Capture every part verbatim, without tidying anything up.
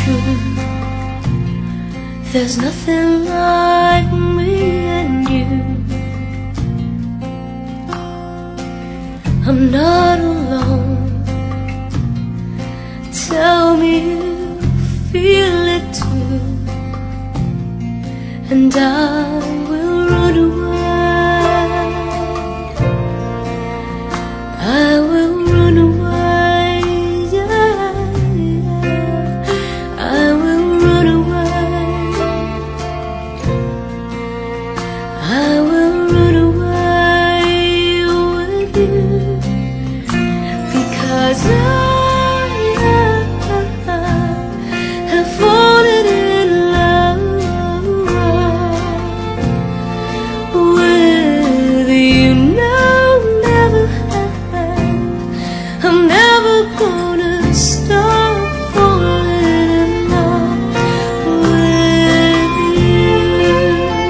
true. There's nothing like me and you. I'm not alone. Tell me you feel it too, and I will run away. I will run away, yeah, yeah. I will run away. I will run away with you, because I have fallen in love with you. Now, never have. I'm never gonna stop falling in love with you.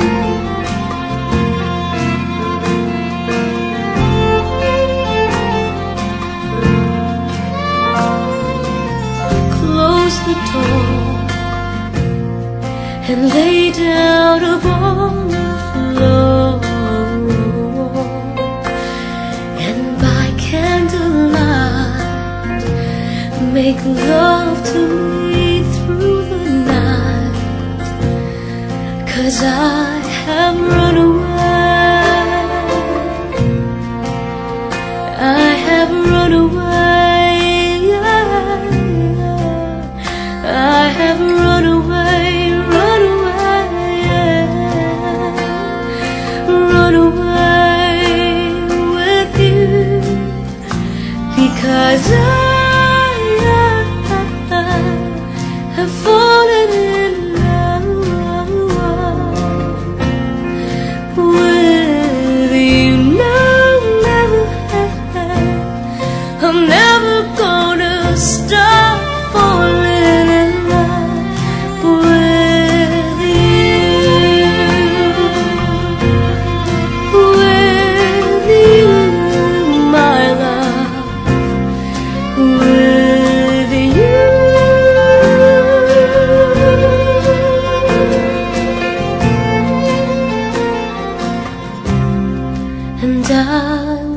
Close the door and lay down upon the floor, and by candlelight make love to me through the night, 'cause I have run away. I have run away, yeah, yeah. I have run away, run away, yeah. Run away with you, because I, I have fallen in love with you. Now, never have. I'm never gonna stop falling in love with you, with you, my love, with you. And I